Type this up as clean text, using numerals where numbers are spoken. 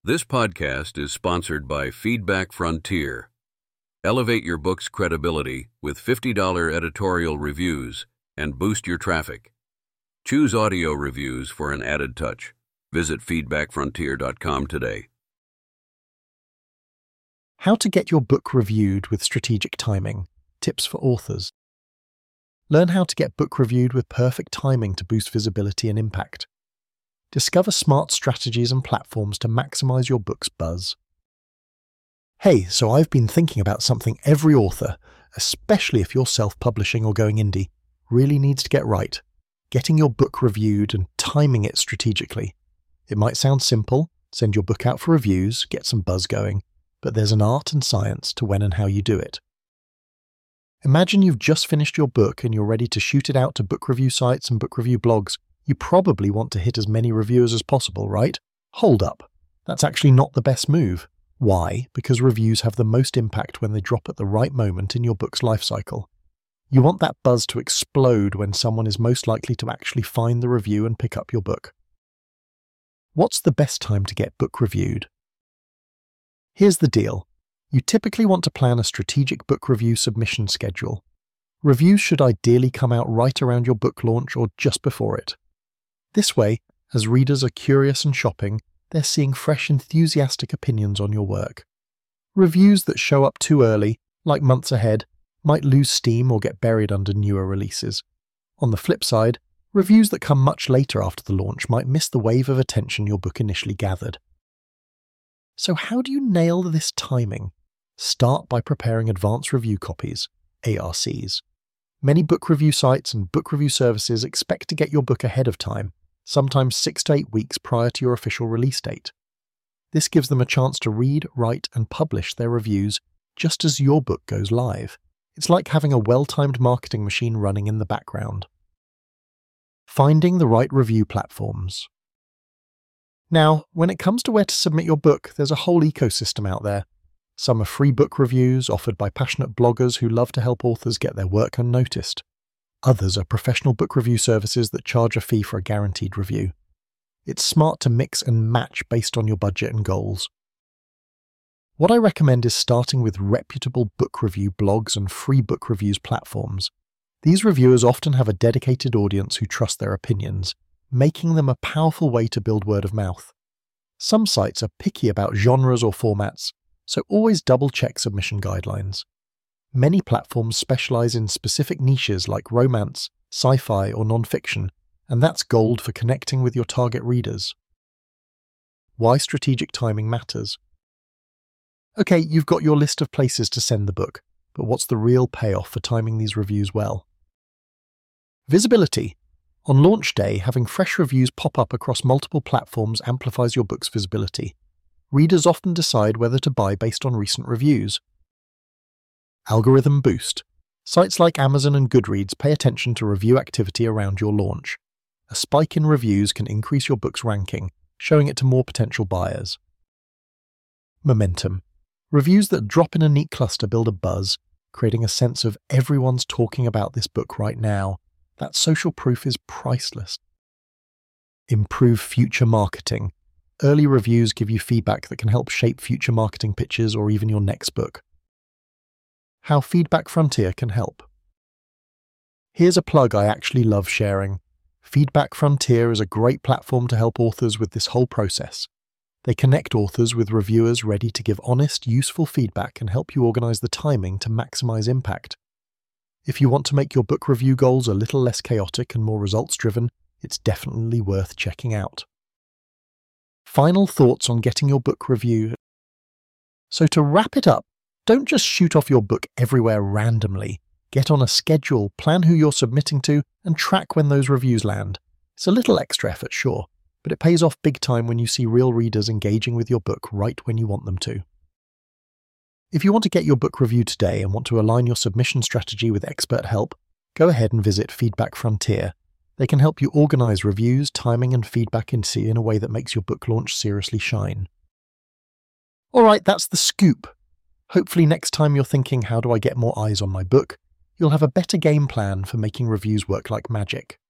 This podcast is sponsored by Feedback Frontier. Elevate your book's credibility with $50 editorial reviews and boost your traffic. Choose audio reviews for an added touch. Visit feedbackfrontier.com today. How to get your book reviewed with strategic timing. Tips for authors. Learn how to get book reviewed with perfect timing to boost visibility and impact. Discover smart strategies and platforms to maximize your book's buzz. Hey, so I've been thinking about something every author, especially if you're self-publishing or going indie, really needs to get right. Getting your book reviewed and timing it strategically. It might sound simple, send your book out for reviews, get some buzz going, but there's an art and science to when and how you do it. Imagine you've just finished your book and you're ready to shoot it out to book review sites and book review blogs. You probably want to hit as many reviewers as possible, right? Hold up. That's actually not the best move. Why? Because reviews have the most impact when they drop at the right moment in your book's life cycle. You want that buzz to explode when someone is most likely to actually find the review and pick up your book. What's the best time to get book reviewed? Here's the deal. You typically want to plan a strategic book review submission schedule. Reviews should ideally come out right around your book launch or just before it. This way, as readers are curious and shopping, they're seeing fresh, enthusiastic opinions on your work. Reviews that show up too early, like months ahead, might lose steam or get buried under newer releases. On the flip side, reviews that come much later after the launch might miss the wave of attention your book initially gathered. So how do you nail this timing? Start by preparing advanced review copies, ARCs. Many book review sites and book review services expect to get your book ahead of time, sometimes 6 to 8 weeks prior to your official release date. This gives them a chance to read, write, and publish their reviews just as your book goes live. It's like having a well-timed marketing machine running in the background. Finding the right review platforms. Now, when it comes to where to submit your book, there's a whole ecosystem out there. Some are free book reviews offered by passionate bloggers who love to help authors get their work unnoticed. Others are professional book review services that charge a fee for a guaranteed review. It's smart to mix and match based on your budget and goals. What I recommend is starting with reputable book review blogs and free book reviews platforms. These reviewers often have a dedicated audience who trust their opinions, making them a powerful way to build word of mouth. Some sites are picky about genres or formats, so always double-check submission guidelines. Many platforms specialize in specific niches like romance, sci-fi, or non-fiction, and that's gold for connecting with your target readers. Why strategic timing matters. Okay, you've got your list of places to send the book, but what's the real payoff for timing these reviews well? Visibility. On launch day, having fresh reviews pop up across multiple platforms amplifies your book's visibility. Readers often decide whether to buy based on recent reviews. Algorithm boost. Sites like Amazon and Goodreads pay attention to review activity around your launch. A spike in reviews can increase your book's ranking, showing it to more potential buyers. Momentum. Reviews that drop in a neat cluster build a buzz, creating a sense of everyone's talking about this book right now. That social proof is priceless. Improve future marketing. Early reviews give you feedback that can help shape future marketing pitches or even your next book. How Feedback Frontier can help. Here's a plug I actually love sharing. Feedback Frontier is a great platform to help authors with this whole process. They connect authors with reviewers ready to give honest, useful feedback and help you organize the timing to maximize impact. If you want to make your book review goals a little less chaotic and more results-driven, it's definitely worth checking out. Final thoughts on getting your book reviewed. So to wrap it up, don't just shoot off your book everywhere randomly. Get on a schedule, plan who you're submitting to, and track when those reviews land. It's a little extra effort, sure, but it pays off big time when you see real readers engaging with your book right when you want them to. If you want to get your book reviewed today and want to align your submission strategy with expert help, go ahead and visit Feedback Frontier. They can help you organize reviews, timing, and feedback in a way that makes your book launch seriously shine. Alright, that's the scoop. Hopefully next time you're thinking, how do I get more eyes on my book, you'll have a better game plan for making reviews work like magic.